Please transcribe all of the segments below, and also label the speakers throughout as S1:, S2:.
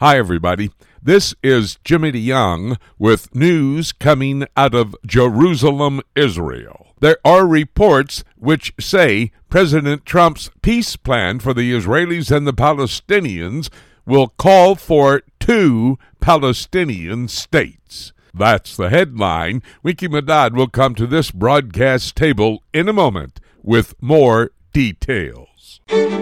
S1: Hi, everybody. This is Jimmy DeYoung with news coming out of Jerusalem, Israel. There are reports which say President Trump's peace plan for the Israelis and the Palestinians will call for 2 Palestinian states. That's the headline. Winky Madad will come to this broadcast table in a moment with more details.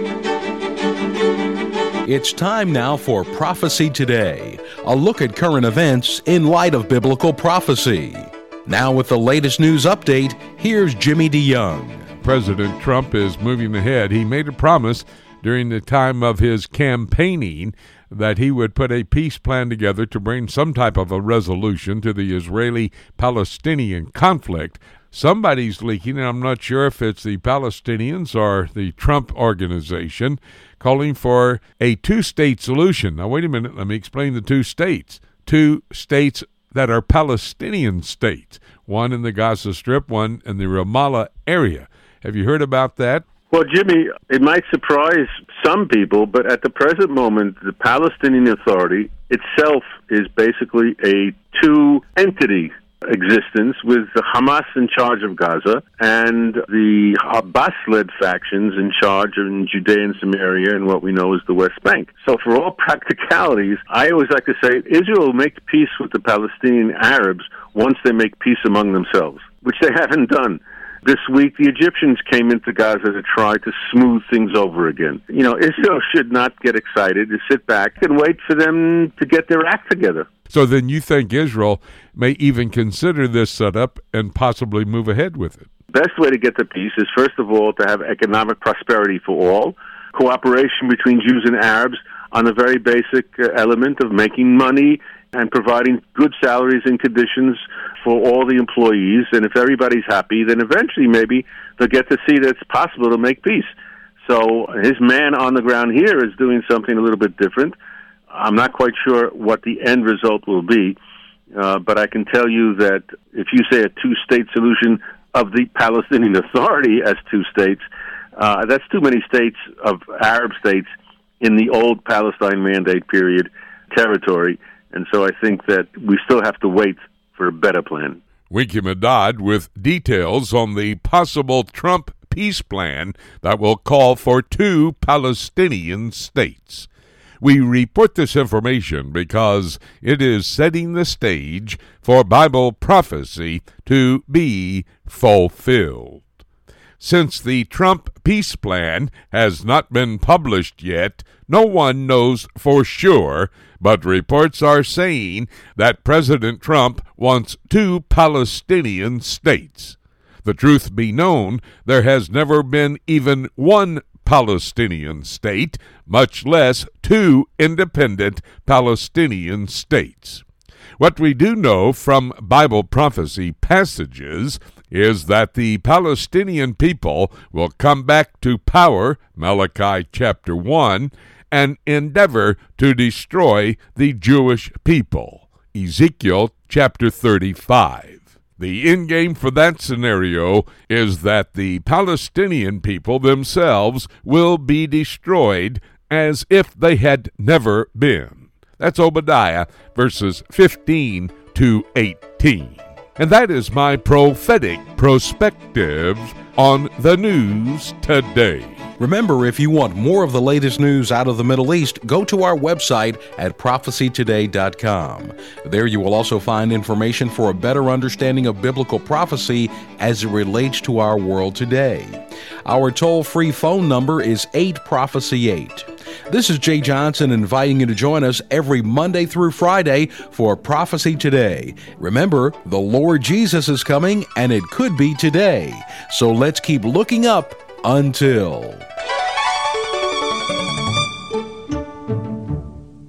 S2: It's time now for Prophecy Today, a look at current events in light of biblical prophecy. Now with the latest news update, here's Jimmy DeYoung.
S1: President Trump is moving ahead. He made a promise during the time of his campaigning that he would put a peace plan together to bring some type of a resolution to the Israeli-Palestinian conflict. Somebody's leaking, and I'm not sure if it's the Palestinians or the Trump organization, calling for a 2-state solution. Now, wait a minute. Let me explain the 2 states. 2 states that are Palestinian states. One in the Gaza Strip, one in the Ramallah area. Have you heard about that?
S3: Well, Jimmy, it might surprise some people, but at the present moment, the Palestinian Authority itself is basically a 2-entity existence with the Hamas in charge of Gaza and the Abbas-led factions in charge in Judea and Samaria and what we know as the West Bank. So for all practicalities, I always like to say Israel will make peace with the Palestinian Arabs once they make peace among themselves, which they haven't done. This week, the Egyptians came into Gaza to try to smooth things over again. You know, Israel should not get excited, to sit back and wait for them to get their act together.
S1: So then you think Israel may even consider this setup and possibly move ahead with it?
S3: Best way to get to peace is, first of all, to have economic prosperity for all, cooperation between Jews and Arabs on a very basic element of making money and providing good salaries and conditions for all the employees. And if everybody's happy, then eventually maybe they'll get to see that it's possible to make peace. So his man on the ground here is doing something a little bit different. I'm not quite sure what the end result will be, but I can tell you that if you say a 2-state solution of the Palestinian Authority as 2 states, that's too many states of Arab states in the old Palestine Mandate period territory. And so I think that we still have to wait for a better plan.
S1: Winky Madad with details on the possible Trump peace plan that will call for 2 Palestinian states. We report this information because it is setting the stage for Bible prophecy to be fulfilled. Since the Trump peace plan has not been published yet, no one knows for sure, but reports are saying that President Trump wants 2 Palestinian states. The truth be known, there has never been even 1 Palestinian state, much less 2 independent Palestinian states. What we do know from Bible prophecy passages is that the Palestinian people will come back to power, Malachi chapter 1, and endeavor to destroy the Jewish people, Ezekiel chapter 35. The endgame for that scenario is that the Palestinian people themselves will be destroyed as if they had never been. That's Obadiah verses 15 to 18. And that is my prophetic perspective on the news today.
S2: Remember, if you want more of the latest news out of the Middle East, go to our website at prophecytoday.com. There you will also find information for a better understanding of biblical prophecy as it relates to our world today. Our toll-free phone number is 8-PROPHECY-8. This is Jay Johnson inviting you to join us every Monday through Friday for Prophecy Today. Remember, the Lord Jesus is coming, and it could be today. So let's keep looking up until...